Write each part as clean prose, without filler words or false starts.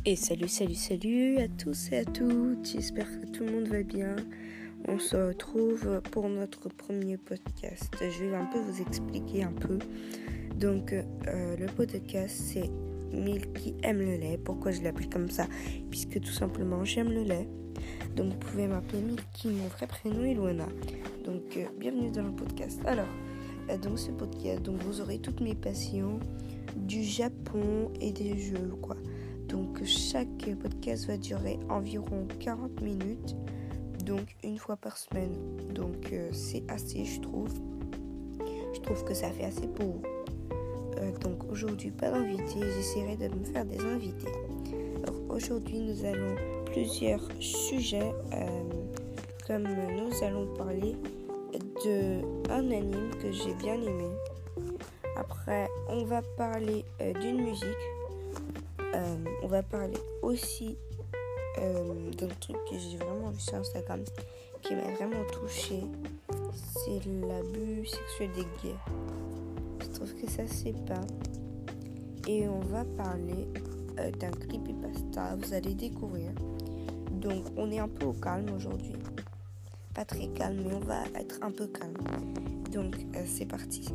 Et salut à tous et à toutes, j'espère que tout le monde va bien. On se retrouve pour notre premier podcast. Je vais un peu vous expliquer un peu. Donc le podcast c'est Milky aime le lait. Pourquoi je l'appelle comme ça? Puisque tout simplement j'aime le lait. Donc vous pouvez m'appeler Milky, mon vrai prénom est Luana. Donc bienvenue dans le podcast. Alors dans ce podcast, donc vous aurez toutes mes passions du Japon et des jeux quoi. Donc chaque podcast va durer environ 40 minutes, donc une fois par semaine. Donc c'est assez, je trouve. Je trouve que ça fait assez pour vous. Donc aujourd'hui pas d'invités, j'essaierai de me faire des invités. Alors aujourd'hui nous allons plusieurs sujets, comme nous allons parler d'un anime que j'ai bien aimé. Après on va parler d'une musique. On va parler aussi d'un truc que j'ai vraiment vu sur Instagram qui m'a vraiment touchée. C'est l'abus sexuel des gays. Je trouve que ça c'est pas. Et on va parler d'un creepypasta. Vous allez découvrir. Donc on est un peu au calme aujourd'hui. Pas très calme, mais on va être un peu calme. Donc c'est parti.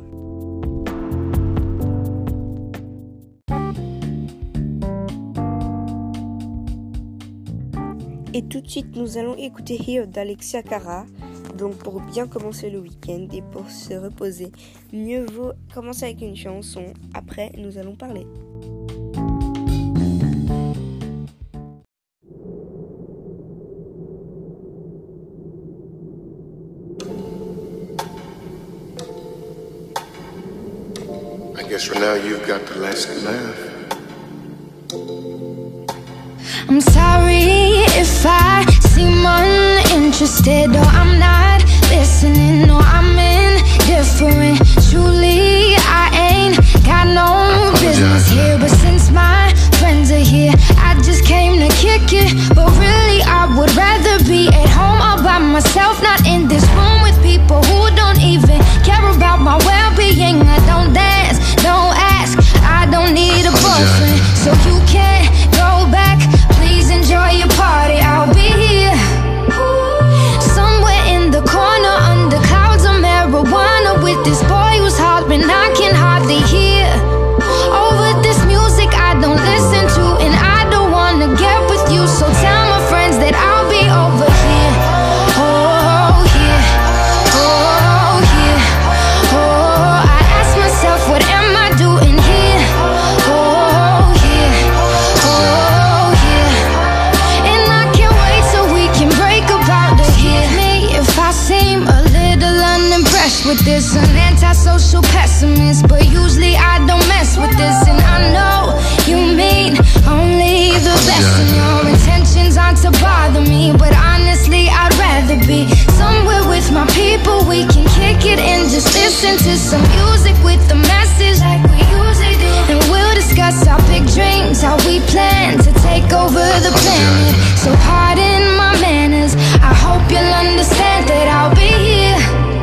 Et tout de suite, nous allons écouter Here d'Alexia Cara. Donc, pour bien commencer le week-end et pour se reposer, mieux vaut commencer avec une chanson. Après, nous allons parler. I guess for now you've got the last laugh. I'm sorry if I seem uninterested or I'm not listening or I'm indifferent. Truly, I ain't got no business here, but since my friends are here, I just came to kick it. But really, I would rather be at home all by myself, not in this room with people who don't even care about my well-being. I don't dance, don't ask, I don't need a boyfriend, so you can't go back. Enjoy your party, I'll be here somewhere in the corner under clouds of marijuana with this boy who's hollering I can hardly hear. Over this music I don't listen to and I don't wanna get with you, so tell my friends that I'll be over here. Oh yeah, oh yeah, oh, I ask myself what am I doing here? Oh yeah, oh. With this, an antisocial pessimist, but usually I don't mess with this, and I know you mean only the best, and your intentions aren't to bother me, but honestly I'd rather be somewhere with my people. We can kick it and just listen to some music with the message like we usually do, and we'll discuss our big dreams, how we plan to take over the planet. So pardon my manners, I hope you'll understand that I'll be here,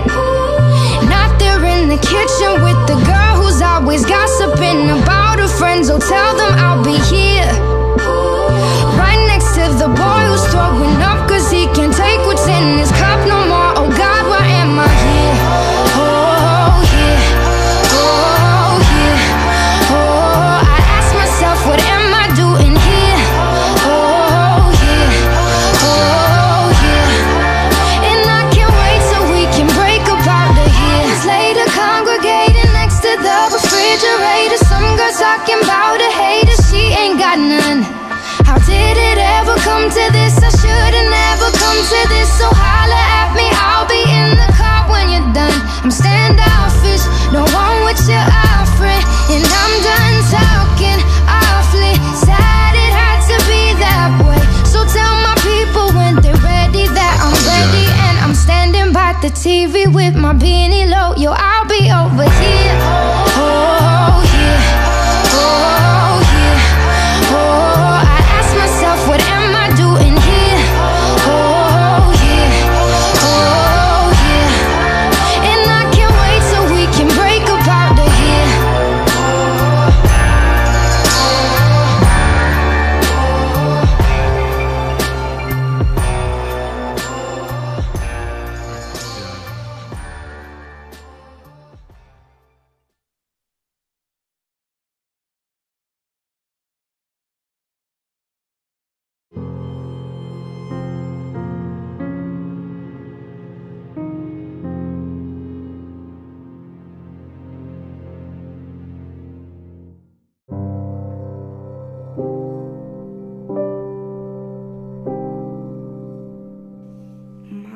in the kitchen with the girl who's always gossiping about her friends. Oh, tell them I'll be here, right next to the boy who's throwing up cause he can't take what's in his cup no more. Oh God, why am I here? Oh yeah, oh yeah, oh, I ask myself what am I doing here? Oh yeah, oh yeah, and I can't wait till we can break up out of here. Later congregating next to the refrigerator, some girls talking about a hater, she ain't got none. How did it ever come to this? I should've never come to this, so holla at me, I'll be in the car when you're done. I'm standoffish, don't want what you're offering, and I'm done talking awfully. Sad it had to be that way, so tell my people when they're ready that I'm ready, and I'm standing by the TV with my beanie low. Yo, I'll be over here. Oh yeah, oh yeah, oh, I ask myself what am I doing here? Oh yeah, oh yeah, and I can't wait till we can break up out of here.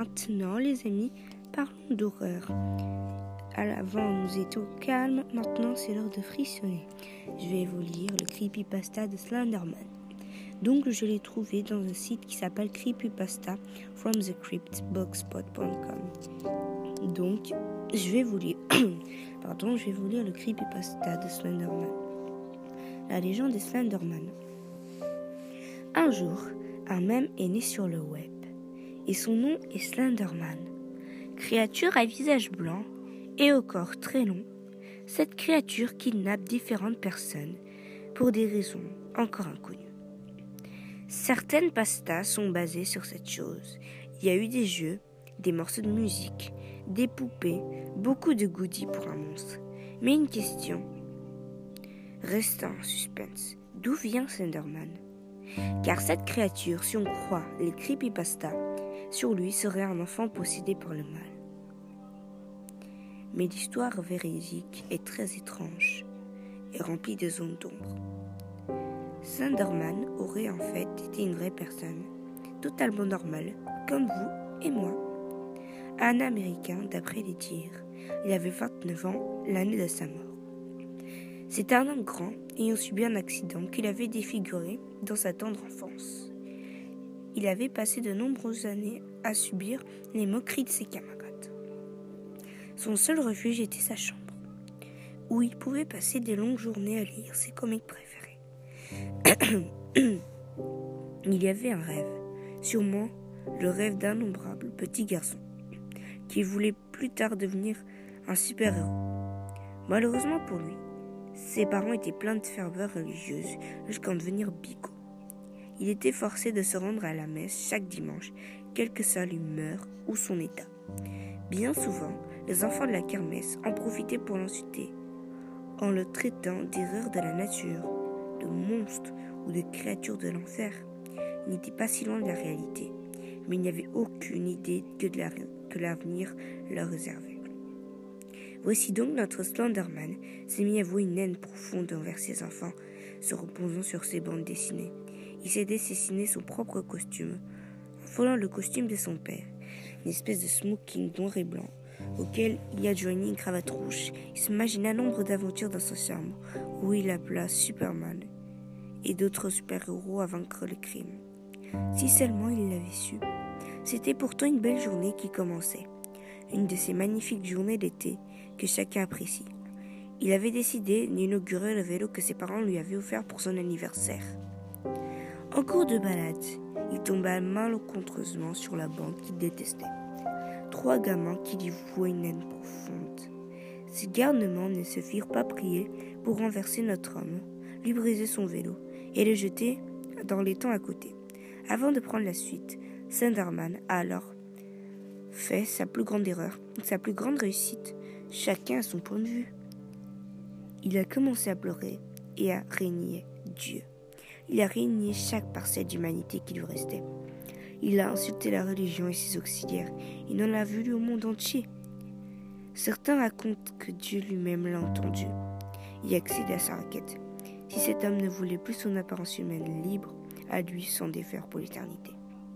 maintenant, les amis, parlons d'horreur. Avant, nous étions calmes, maintenant c'est l'heure de frissonner. Je vais vous lire le creepypasta de Slenderman. Donc, je l'ai trouvé dans un site qui s'appelle Creepypasta from the Crypt, blogspot.com. Donc, je vais vous lire le creepypasta de Slenderman. La légende de Slenderman. Un jour, un mème est né sur le web, et son nom est Slenderman. Créature à visage blanc et au corps très long, cette créature kidnappe différentes personnes pour des raisons encore inconnues. Certaines pastas sont basées sur cette chose. Il y a eu des jeux, des morceaux de musique, des poupées, beaucoup de goodies pour un monstre. Mais une question reste en suspense. D'où vient Slenderman ? Car cette créature, si on croit les creepypastas, sur lui serait un enfant possédé par le mal. Mais l'histoire véridique est très étrange et remplie de zones d'ombre. Slenderman aurait en fait été une vraie personne, totalement normale, comme vous et moi. Un Américain, d'après les dires, il avait 29 ans l'année de sa mort. C'est un homme grand ayant subi un accident qui l'avait défiguré dans sa tendre enfance. Il avait passé de nombreuses années à subir les moqueries de ses camarades. Son seul refuge était sa chambre, où il pouvait passer des longues journées à lire ses comics préférés. Il y avait un rêve, sûrement le rêve d'un innombrable petit garçon, qui voulait plus tard devenir un super-héros. Malheureusement pour lui, ses parents étaient pleins de ferveur religieuse jusqu'à en devenir bigot. Il était forcé de se rendre à la messe chaque dimanche, quelle que soit l'humeur ou son état. Bien souvent, les enfants de la kermesse en profitaient pour l'insulter, en le traitant d'erreurs de la nature, de monstres ou de créatures de l'enfer. Il n'était pas si loin de la réalité, mais il n'y avait aucune idée que l'avenir leur réservait. Voici donc notre Slenderman s'est mis à vouer une haine profonde envers ses enfants, se reposant sur ses bandes dessinées. Il s'est dessiné son propre costume, en volant le costume de son père, une espèce de smoking noir et blanc, auquel il a joigné une cravate rouge. Il s'imagina nombre d'aventures dans sa chambre, où il appela Superman et d'autres super-héros à vaincre le crime. Si seulement il l'avait su. C'était pourtant une belle journée qui commençait, une de ces magnifiques journées d'été que chacun apprécie. Il avait décidé d'inaugurer le vélo que ses parents lui avaient offert pour son anniversaire. En cours de balade, il tomba malencontreusement sur la bande qu'il détestait. 3 gamins qui lui vouaient une haine profonde. Ces garnements ne se firent pas prier pour renverser notre homme, lui briser son vélo et le jeter dans l'étang à côté. Avant de prendre la suite, Slenderman a alors fait sa plus grande erreur, sa plus grande réussite. Chacun a son point de vue. Il a commencé à pleurer et à régner Dieu. Il a régné chaque parcelle d'humanité qui lui restait. Il a insulté la religion et ses auxiliaires. Il en a voulu au monde entier. Certains racontent que Dieu lui-même l'a entendu et a accédé à sa requête. Si cet homme ne voulait plus son apparence humaine libre, à lui s'en défaire pour l'éternité.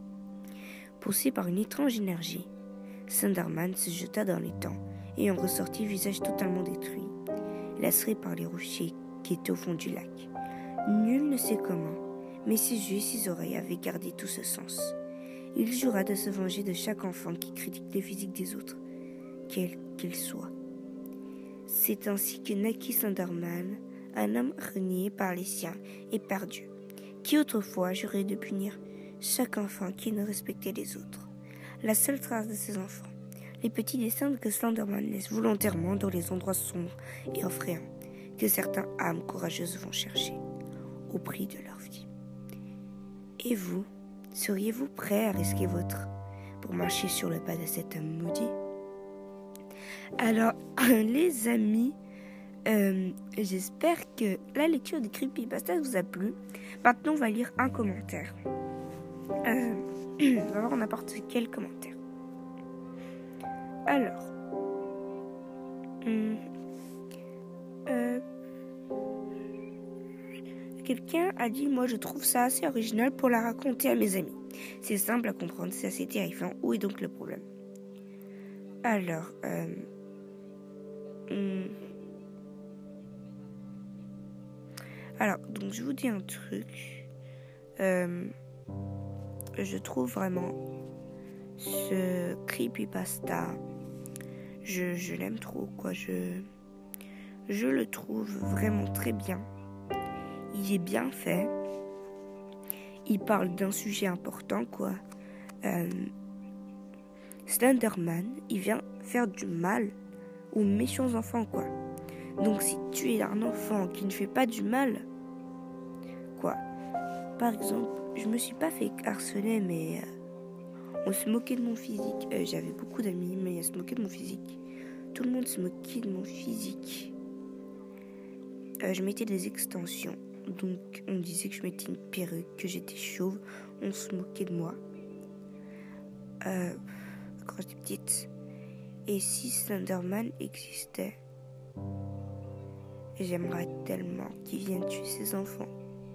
Poussé par une étrange énergie, Slenderman se jeta dans l'étang et en ressortit visage totalement détruit, laceré par les rochers qui étaient au fond du lac. Nul ne sait comment, mais ses yeux et ses oreilles avaient gardé tout ce sens. Il jura de se venger de chaque enfant qui critique les physiques des autres, quel qu'il soit. C'est ainsi que naquit Slenderman, un homme renié par les siens et par Dieu, qui autrefois jurait de punir chaque enfant qui ne respectait les autres. La seule trace de ces enfants, les petits dessins que Slenderman laisse volontairement dans les endroits sombres et effrayants que certaines âmes courageuses vont chercher, au prix de leur vie. Et vous, seriez-vous prêt à risquer votre pour marcher sur le pas de cet homme maudit? Alors, les amis, j'espère que la lecture des creepypastas vous a plu. Maintenant, on va lire un commentaire. On va voir n'importe quel commentaire. Alors, quelqu'un a dit « Moi, je trouve ça assez original pour la raconter à mes amis. C'est simple à comprendre, c'est assez terrifiant. Où est donc le problème? Alors, donc je vous dis un truc. Je trouve vraiment ce creepypasta, je l'aime trop, quoi. Je le trouve vraiment très bien. Il est bien fait. Il parle d'un sujet important, quoi. Slenderman, il vient faire du mal aux méchants enfants, quoi. Donc si tu es un enfant qui ne fait pas du mal, quoi. Par exemple, je me suis pas fait harceler, mais on se moquait de mon physique. J'avais beaucoup d'amis, mais ils se moquaient de mon physique. Tout le monde se moquait de mon physique. Je mettais des extensions. Donc on disait que je mettais une perruque, que j'étais chauve. On se moquait de moi. Quand j'étais petite. Et si Slenderman existait, j'aimerais tellement qu'il vienne tuer ses enfants.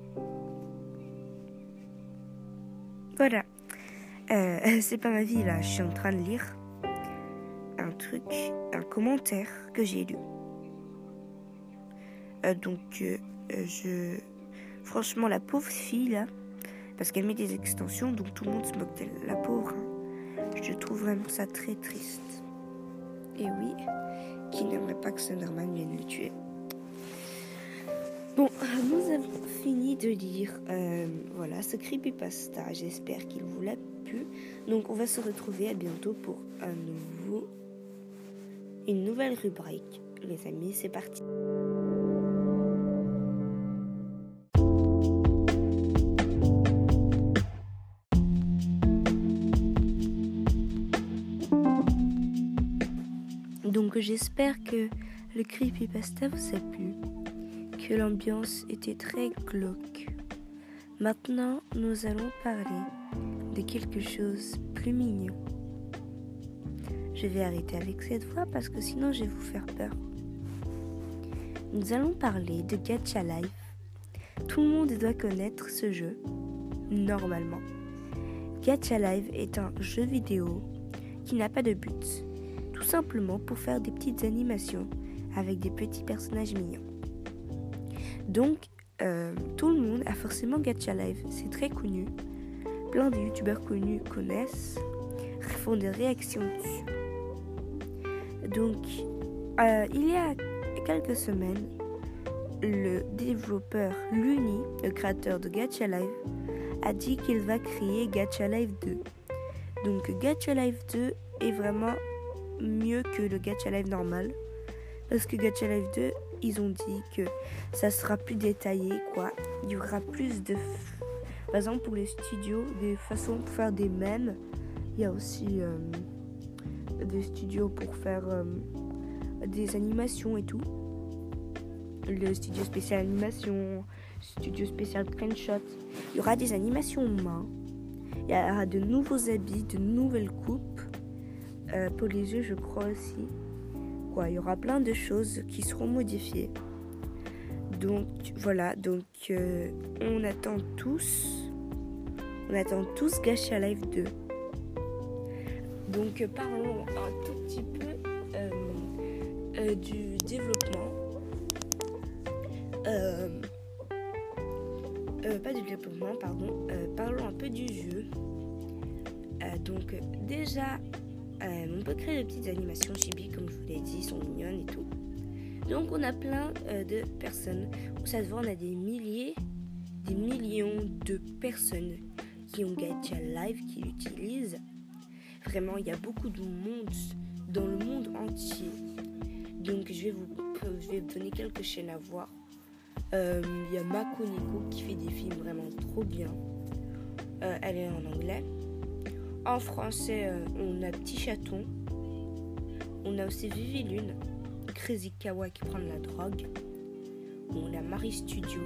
Voilà. C'est pas ma vie là, je suis en train de lire un commentaire que j'ai lu. Franchement, la pauvre fille là, parce qu'elle met des extensions, donc tout le monde se moque d'elle. La pauvre, je trouve vraiment ça très triste. Et oui, qui n'aimerait pas que Slenderman vienne le tuer? Bon, nous avons fini de lire voilà, ce creepypasta. J'espère qu'il vous l'a plu. Donc on va se retrouver à bientôt pour une nouvelle rubrique. Les amis, c'est parti. Donc j'espère que le creepypasta vous a plu, que l'ambiance était très glauque. Maintenant, nous allons parler de quelque chose de plus mignon. Je vais arrêter avec cette voix parce que sinon je vais vous faire peur. Nous allons parler de Gacha Life. Tout le monde doit connaître ce jeu, normalement. Gacha Life est un jeu vidéo qui n'a pas de but. Tout simplement pour faire des petites animations avec des petits personnages mignons. Donc, tout le monde a forcément Gacha Life, c'est très connu. Plein de youtubeurs connus connaissent, font des réactions dessus. Donc, il y a quelques semaines, le développeur Luni, le créateur de Gacha Life, a dit qu'il va créer Gacha Life 2. Donc, Gacha Life 2 est vraiment mieux que le Gacha Life normal, parce que Gacha Life 2, ils ont dit que ça sera plus détaillé, quoi. Il y aura plus de par exemple pour les studios, des façons pour faire des mèmes. Il y a aussi des studios pour faire des animations et tout. Le studio spécial animation, studio spécial screenshot. Il y aura des animations main. Il y aura de nouveaux habits, de nouvelles coupes. Pour les yeux, je crois aussi. Quoi, il y aura plein de choses qui seront modifiées. Donc voilà, on attend tous Gacha Life 2. Donc parlons un tout petit peu du développement. Pas du développement, pardon. Parlons un peu du jeu. Donc déjà, on peut créer de petites animations chibi, comme je vous l'ai dit, sont mignonnes et tout. Donc on a plein de personnes. Ça se voit, on a des millions de personnes qui ont Gacha Life, qui l'utilisent. Vraiment, il y a beaucoup de monde dans le monde entier. Donc je vais vous donner quelques chaînes à voir. Il y a Mako Nico qui fait des films vraiment trop bien. Elle est en anglais. En français, on a Petit Chaton. On a aussi Vivi Lune, Crazy Kawa qui prend de la drogue. On a Marie Studio.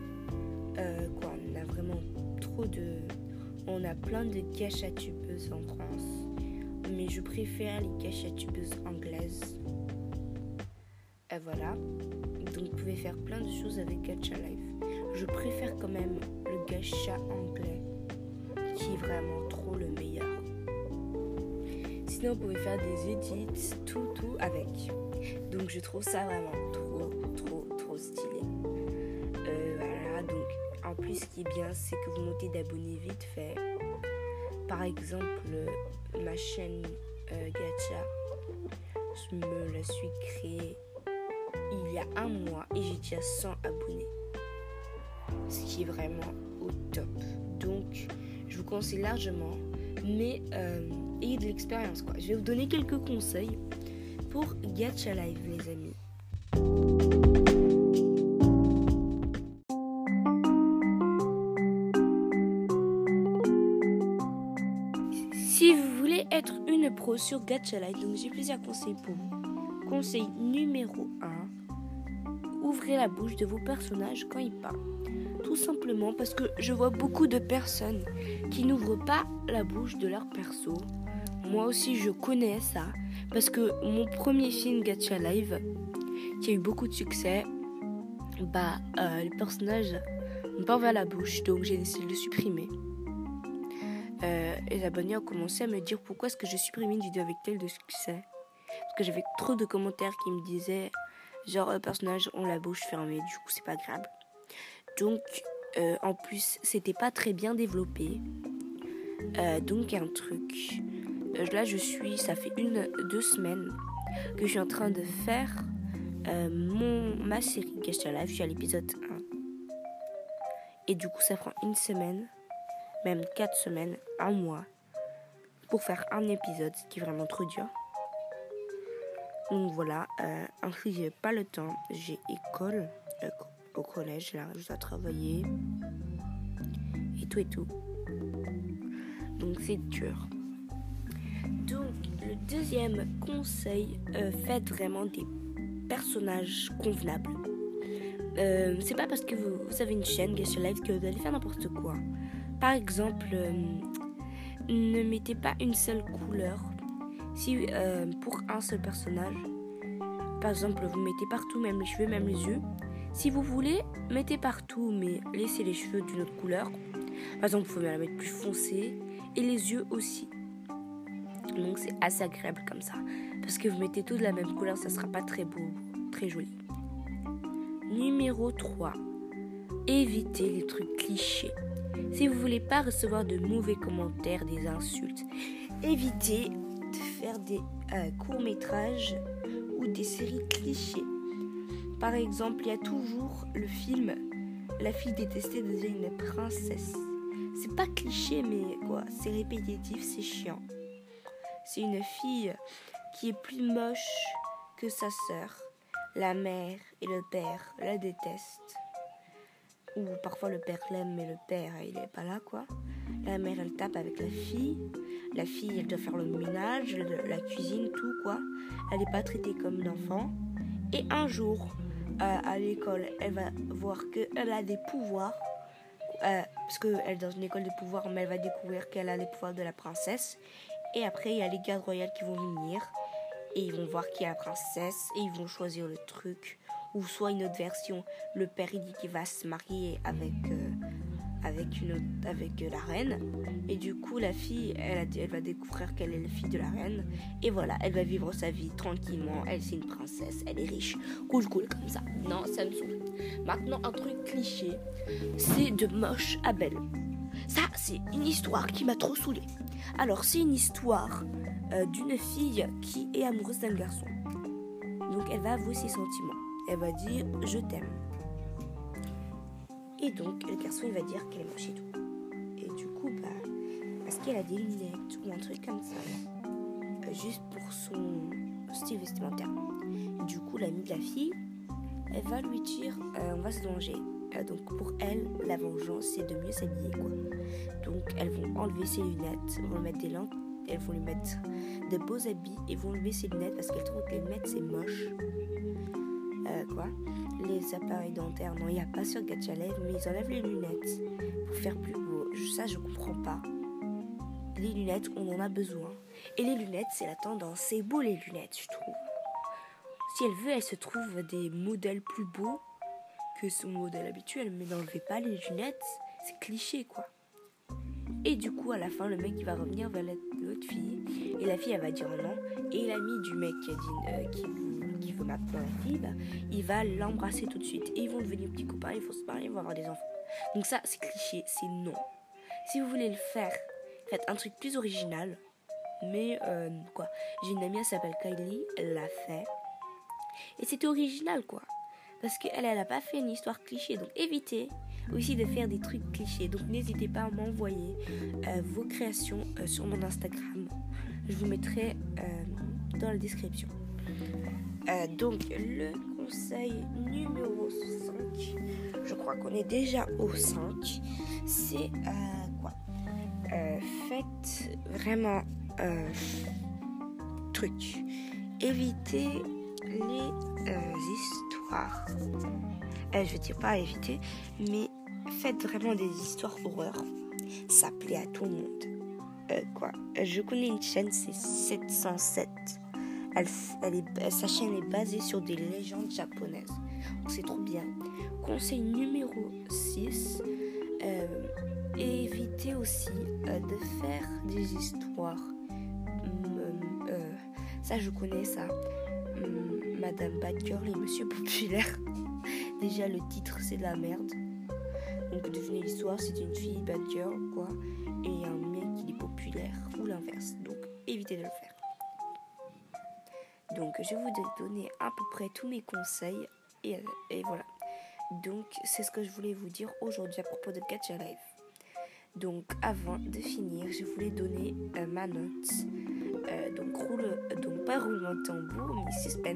On a vraiment trop de... On a plein de gachatubeuses en France. Mais je préfère les gachatubeuses anglaises. Voilà. Donc vous pouvez faire plein de choses avec Gacha Life. Je préfère quand même le gacha anglais, qui qui est vraiment trop le meilleur. Sinon, vous pouvez faire des edits, tout avec. Donc, je trouve ça vraiment trop stylé. Voilà, donc, en plus, ce qui est bien, c'est que vous montez d'abonnés vite fait. Par exemple, ma chaîne Gacha, je me la suis créée il y a 1 mois et j'ai déjà 100 abonnés. Ce qui est vraiment au top. Donc, je vous conseille largement, mais ayez de l'expérience, quoi. Je vais vous donner quelques conseils pour Gacha Live, les amis. Si vous voulez être une pro sur Gacha Live, donc j'ai plusieurs conseils pour vous. Conseil numéro 1, ouvrez la bouche de vos personnages quand ils parlent. Tout simplement parce que je vois beaucoup de personnes qui n'ouvrent pas la bouche de leur perso. Moi aussi je connais ça parce que mon premier film Gacha Live qui a eu beaucoup de succès, les personnages n'ont pas ouvert la bouche, donc j'ai décidé de le supprimer. Les abonnés ont commencé à me dire pourquoi est-ce que je supprimais une vidéo avec tel de succès. Parce que j'avais trop de commentaires qui me disaient genre personnages ont la bouche fermée, du coup c'est pas agréable. Donc en plus c'était pas très bien développé. Donc un truc. Là ça fait 2 semaines que je suis en train de faire ma série Gacha Live. Je suis à l'épisode 1. Et du coup ça prend 1 semaine, même 4 semaines, 1 mois pour faire un épisode, ce qui est vraiment trop dur. Donc voilà, ensuite j'ai pas le temps, j'ai école au collège, là je dois travailler et tout. Donc c'est dur. Donc le deuxième conseil, faites vraiment des personnages convenables. C'est pas parce que vous avez une chaîne Gacha Live que vous allez faire n'importe quoi. Par exemple, ne mettez pas une seule couleur. Si pour un seul personnage, par exemple, vous mettez partout, même les cheveux, même les yeux. Si vous voulez, mettez partout, mais laissez les cheveux d'une autre couleur. Par exemple, vous pouvez la mettre plus foncée et les yeux aussi. Donc c'est assez agréable comme ça. Parce que vous mettez tout de la même couleur, ça sera pas très beau, très joli. Numéro 3. Évitez les trucs clichés. Si vous voulez pas recevoir de mauvais commentaires, des insultes, évitez de faire des courts-métrages ou des séries clichés. Par exemple, il y a toujours le film La fille détestée devient une princesse. C'est pas cliché, mais quoi, c'est répétitif, c'est chiant. C'est une fille qui est plus moche que sa sœur. La mère et le père la détestent. Ou parfois le père l'aime, mais le père, il est pas là, quoi. La mère, elle tape avec la fille. La fille, elle doit faire le ménage, la cuisine, tout, quoi. Elle n'est pas traitée comme une enfant. Et un jour, à l'école, elle va voir qu'elle a des pouvoirs. Parce qu'elle est dans une école de pouvoirs, mais elle va découvrir qu'elle a les pouvoirs de la princesse. Et après, il y a les gardes royales qui vont venir. Et ils vont voir qui est la princesse. Et ils vont choisir le truc. Ou soit une autre version, le père il dit qu'il va se marier avec la reine. Et du coup la fille elle va découvrir qu'elle est la fille de la reine. Et voilà, elle va vivre sa vie tranquillement. Elle c'est une princesse, elle est riche. Cool comme ça. Non, ça me saoule. Maintenant un truc cliché, c'est de moche à belle. Ça c'est une histoire qui m'a trop saoulée. Alors c'est une histoire d'une fille qui est amoureuse d'un garçon. Donc elle va avouer ses sentiments. Elle va dire « je t'aime ». Et donc, le garçon, il va dire qu'elle est moche et tout. Et du coup, parce qu'elle a des lunettes ou un truc comme ça, juste pour son style vestimentaire. Et du coup, l'amie de la fille, elle va lui dire « on va se venger ». Donc, pour elle, la vengeance, c'est de mieux s'habiller, quoi. Donc, elles vont enlever ses lunettes, vont lui mettre des lampes, elles vont lui mettre de beaux habits et vont enlever ses lunettes parce qu'elles trouvent que les lunettes, c'est moche. Les appareils dentaires, non, il n'y a pas sur Gacha Live, mais ils enlèvent les lunettes pour faire plus beau. Ça, je comprends pas. Les lunettes, on en a besoin. Et les lunettes, c'est la tendance. C'est beau, les lunettes, je trouve. Si elle veut, elle se trouve des modèles plus beaux que son modèle habituel. Mais n'enlevez pas les lunettes, c'est cliché, quoi. Et du coup, à la fin, le mec il va revenir vers l'autre fille. Et la fille, elle va dire non. Et l'ami du mec qui a dit qui veut maintenant la fille, il va l'embrasser tout de suite. Et ils vont devenir petits copains, ils vont se marier, ils vont avoir des enfants. Donc ça, c'est cliché, c'est non. Si vous voulez le faire, faites un truc plus original. Mais quoi. J'ai une amie, elle s'appelle Kylie, elle l'a fait. Et c'était original, quoi. Parce qu'elle a pas fait une histoire cliché. Donc évitez aussi de faire des trucs clichés. Donc n'hésitez pas à m'envoyer vos créations sur mon Instagram. Je vous mettrai dans la description. Donc le conseil numéro 5, je crois qu'on est déjà au 5, c'est quoi faites vraiment truc. Évitez les histoires. Je veux dire pas éviter, mais faites vraiment des histoires horreur. Ça plaît à tout le monde. Je connais une chaîne, c'est 707. Sa chaîne est basée sur des légendes japonaises. Donc c'est trop bien. Conseil numéro 6. Évitez aussi de faire des histoires. Ça, je connais ça. Madame Bad Girl et Monsieur Populaire. Déjà, le titre, c'est de la merde. Donc, devinez l'histoire, c'est une fille Bad Girl, quoi. Et un mec, il est populaire. Ou l'inverse. Donc, évitez de le faire. Donc, je vais vous donner à peu près tous mes conseils. Et voilà. Donc, c'est ce que je voulais vous dire aujourd'hui à propos de Gacha Life. Donc, avant de finir, je voulais donner ma note. Donc, pas roulement de tambour, mais suspense.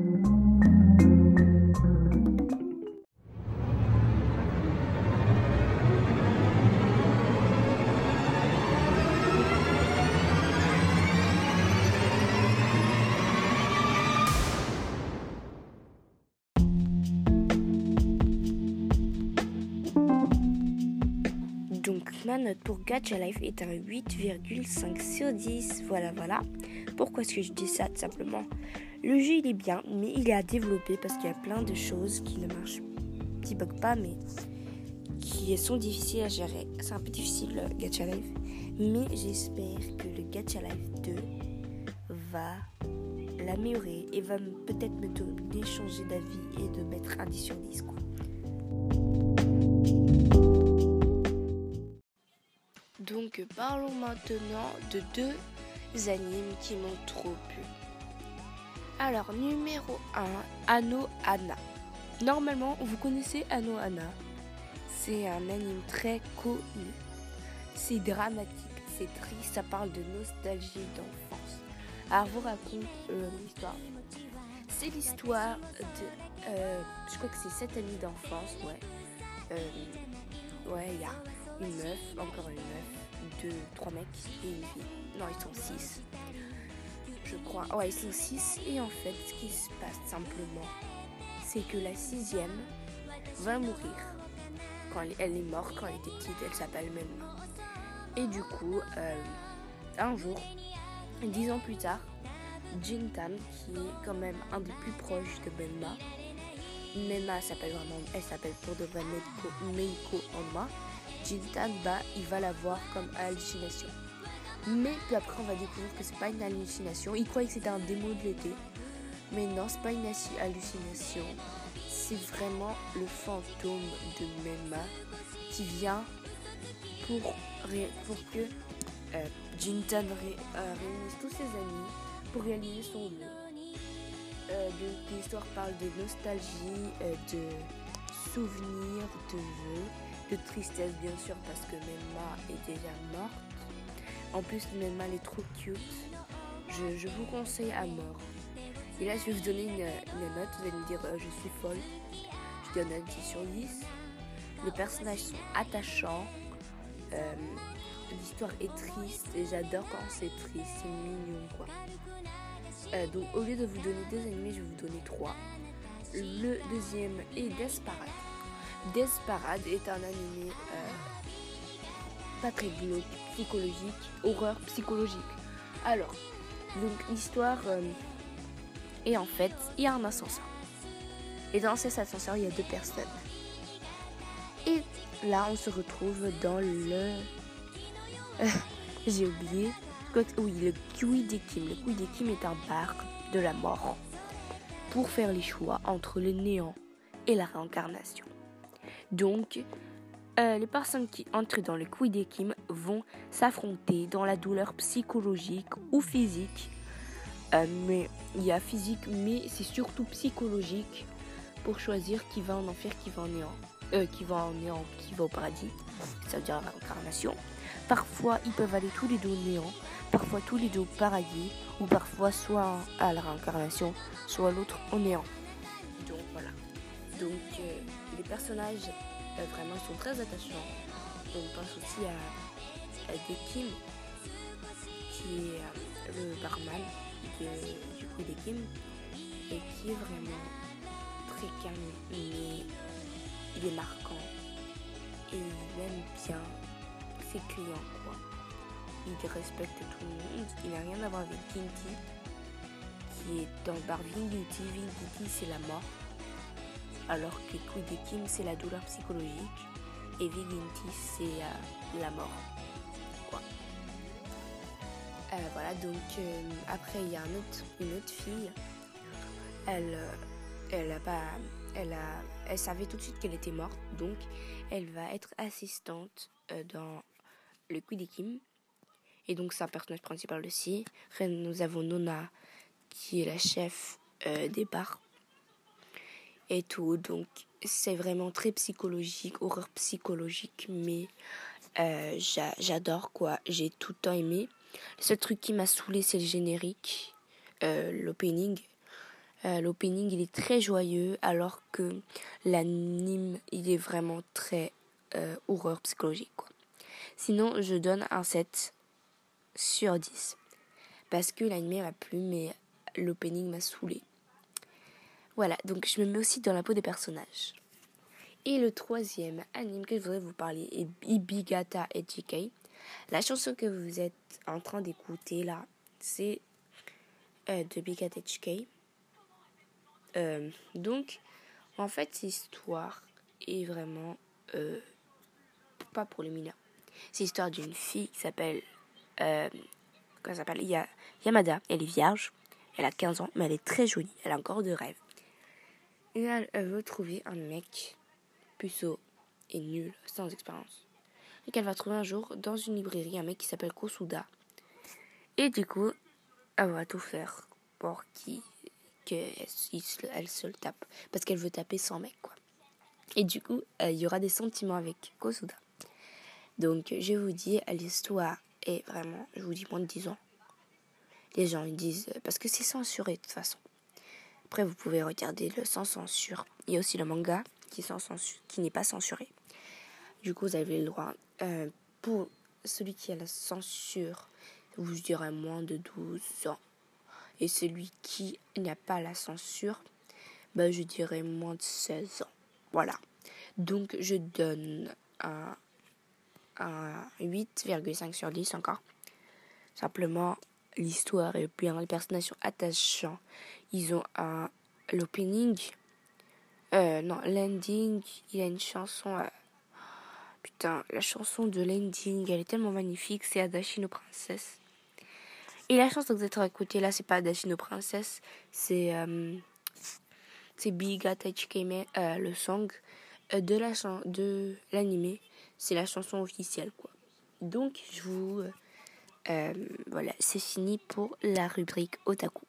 Donc ma note pour Gacha Life est un 8,5 sur 10. Voilà. Pourquoi est-ce que je dis ça? Tout simplement, le jeu il est bien, mais il est à développer parce qu'il y a plein de choses qui ne marchent, qui bug pas, mais qui sont difficiles à gérer. C'est un peu difficile le Gacha Life, mais j'espère que le Gacha Life 2 va l'améliorer et va peut-être me donner changer d'avis et de mettre un 10 sur 10 quoi. Donc parlons maintenant de deux animes qui m'ont trop plu. Alors numéro 1, Anohana. Normalement vous connaissez Anohana. C'est un anime très connu. C'est dramatique, c'est triste, ça parle de nostalgie d'enfance. Alors je vous raconte l'histoire. C'est l'histoire de, je crois que c'est 7 amis d'enfance, il y a une meuf, encore une meuf, 3 mecs et une fille. Non, ils sont 6. Je crois. Ouais, ils sont 6. Et en fait, ce qui se passe simplement, c'est que la 6e va mourir. Quand elle est morte quand elle était petite, elle s'appelle Menma. Et du coup, un jour, 10 ans plus tard, Jintan, qui est quand même un des plus proches de Menma, elle s'appelle pour de vrai Meiko Onma. Jintan, il va la voir comme hallucination. Mais puis après, on va découvrir que c'est pas une hallucination. Il croyait que c'était un démon de l'été. Mais non, c'est pas une hallucination. C'est vraiment le fantôme de Menma qui vient pour que Jintan réunisse tous ses amis pour réaliser son vœu. L'histoire parle de nostalgie, de souvenirs, de vœux, de tristesse bien sûr parce que Menma est déjà morte. En plus Menma elle est trop cute. Je vous conseille à mort. Et là je vais vous donner une note, vous allez me dire je suis folle. Je donne un 10 sur 10. Les personnages sont attachants. L'histoire est triste et j'adore quand c'est triste, c'est mignon quoi. Donc au lieu de vous donner 2 animés, je vais vous donner 3. Le deuxième est Desperate. Desperate est un animé pas très glauque, psychologique, horreur psychologique. Alors, donc l'histoire est en fait, il y a un ascenseur. Et dans cet ascenseur, il y a 2 personnes. Et là, on se retrouve dans J'ai oublié. Oui, le Kuidekim. Le Kuidekim est un bar de la mort pour faire les choix entre le néant et la réincarnation. Donc, les personnes qui entrent dans le Kuidekim vont s'affronter dans la douleur psychologique ou physique. Mais il y a physique, mais c'est surtout psychologique pour choisir qui va en enfer, qui va en néant, qui va en néant, qui va au paradis. Ça veut dire la réincarnation. Parfois, ils peuvent aller tous les deux au néant, parfois tous les deux au paradis, ou parfois soit à la réincarnation, soit l'autre au néant. Donc voilà. Donc les personnages vraiment sont très attachants. On pense aussi à Dekim, qui est le barman du Kuidekim, et qui est vraiment très calme, mais il est marquant et il aime bien ses clients, quoi. Il respecte tout le monde. Il n'a rien à voir avec Ginty, qui est dans le bar Vinguti. Vinguti, c'est la mort, alors que Kuidekim, c'est la douleur psychologique, et Viginti, c'est la mort, quoi. Voilà, donc après il y a une autre fille. Elle savait tout de suite qu'elle était morte, donc elle va être assistante dans le Kuidekim. Et donc c'est un personnage principal aussi. Nous avons Nona, qui est la chef des bars et tout. Donc c'est vraiment très psychologique, horreur psychologique, mais j'adore, quoi. J'ai tout le temps aimé. Le seul truc qui m'a saoulé, c'est le générique, l'opening. L'opening, il est très joyeux, alors que l'anime, il est vraiment très horreur psychologique, quoi. Sinon, je donne un 7 sur 10. Parce que l'anime m'a plu, mais l'opening m'a saoulé. Voilà, donc je me mets aussi dans la peau des personnages. Et le troisième anime que je voudrais vous parler est Ibigata HK. La chanson que vous êtes en train d'écouter là, c'est de Ibigata HK. Donc, en fait, l'histoire est vraiment pas pour les mineurs. C'est l'histoire d'une fille qui s'appelle Yamada. Elle est vierge, elle a 15 ans, mais elle est très jolie, elle a encore de rêves. Et elle veut trouver un mec puceau et nul, sans expérience. Et qu'elle va trouver un jour dans une librairie un mec qui s'appelle Kosuda. Et du coup, elle va tout faire pour qu'elle se le tape. Parce qu'elle veut taper son mec, quoi. Et du coup, il y aura des sentiments avec Kosuda. Donc, je vous dis, l'histoire est vraiment, je vous dis, moins de 10 ans. Les gens, ils disent, parce que c'est censuré de toute façon. Après, vous pouvez regarder le sans censure. Il y a aussi le manga qui n'est pas censuré. Du coup, vous avez le droit. Pour celui qui a la censure, je dirais moins de 12 ans. Et celui qui n'a pas la censure, je dirais moins de 16 ans. Voilà. Donc, je donne un 8,5 sur 10 encore. Simplement, l'histoire est bien, les personnages sont attachants. Ils ont l'opening. L'ending, il a une chanson. La chanson de l'ending, elle est tellement magnifique. C'est Adachi no Princess. Et la chanson que vous êtes à écouter là, c'est pas Adachi no Princess, c'est Ibigata HK, le song de l'anime. C'est la chanson officielle, quoi. Donc, je vous voilà, c'est fini pour la rubrique Otaku.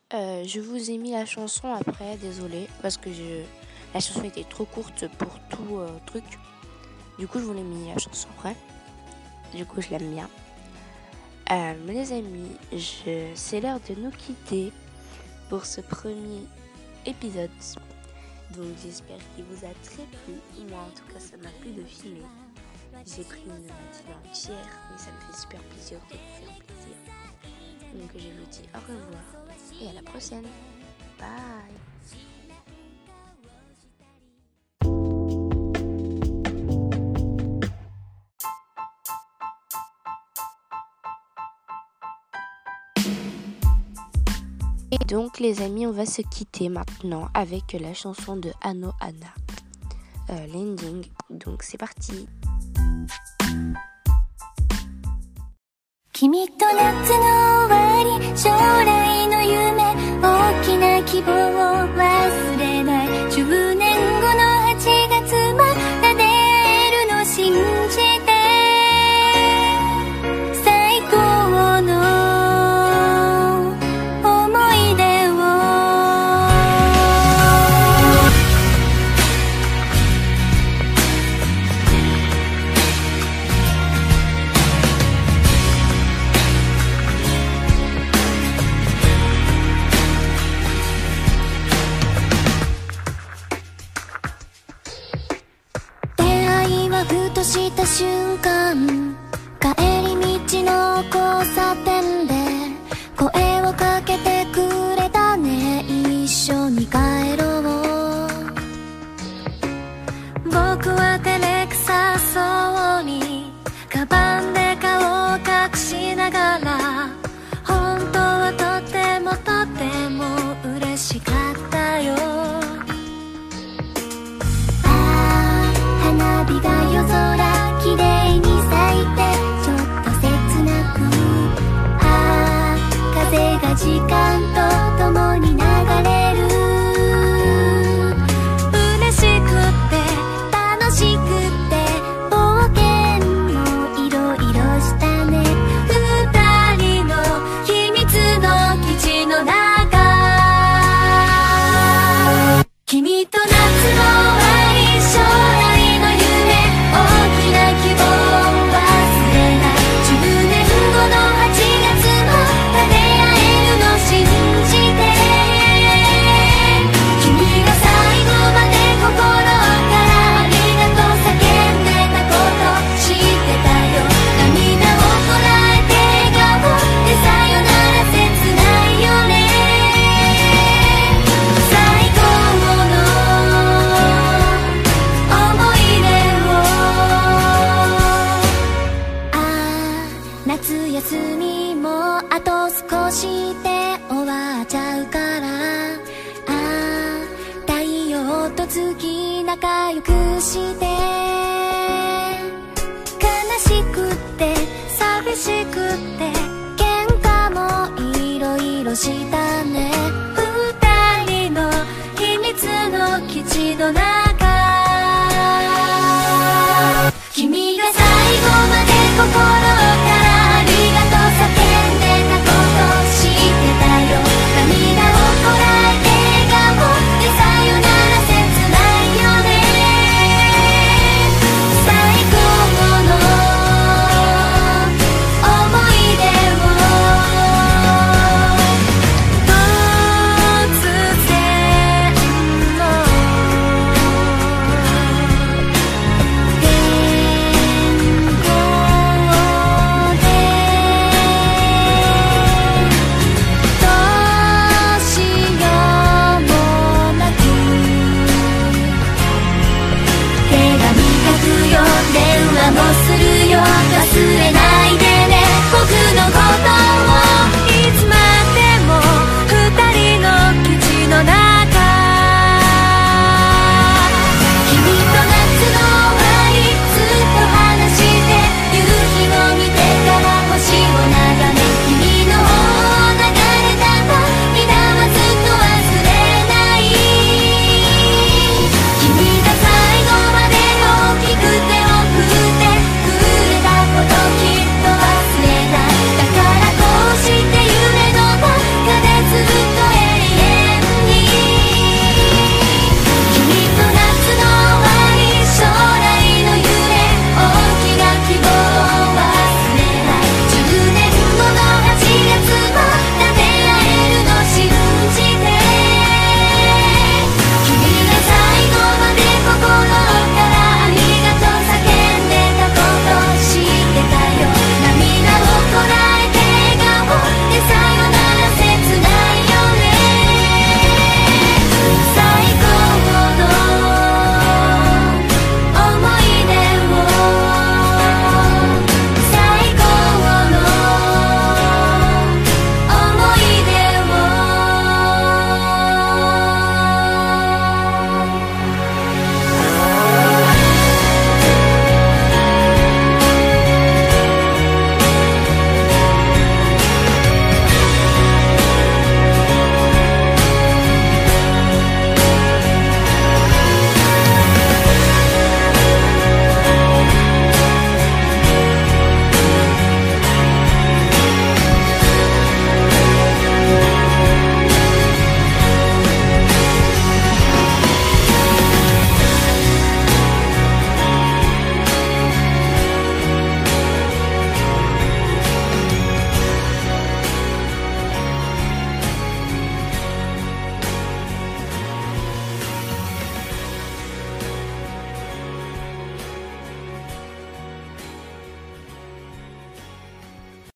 Je vous ai mis la chanson après, désolé, parce que la chanson était trop courte pour tout truc. Du coup, je vous l'ai mis la chanson après. Du coup, je l'aime bien. Mais les amis, c'est l'heure de nous quitter pour ce premier épisode. Donc, j'espère qu'il vous a très plu. Moi, en tout cas, ça m'a plu de filmer. J'ai pris une matinée entière, mais ça me fait super plaisir de vous faire plaisir. Donc, je vous dis au revoir et à la prochaine. Bye. Et donc les amis, on va se quitter maintenant avec la chanson de Ano Anna, l'ending. Donc c'est parti. 君と夏の終わり将来の夢大きな希望を忘れない10年後の8月また出会えるの信じて最高の思い出をふとした瞬間帰り道の交差点で声をかけてくれたね一緒に帰ろう僕は照れくさそうにカバンで顔を隠しながら本当はとてもとても嬉しかったよ花火が夜空きれいに咲いてちょっと切なく風が時間と共に流れる嬉しくって楽しくって冒険もいろいろしたね二人の秘密の基地の中君と夏の終わり将来夏休みもあと少しで終わっちゃうから太陽と月仲良くして悲しくって寂しくって喧嘩もいろいろしたね二人の秘密の基地の中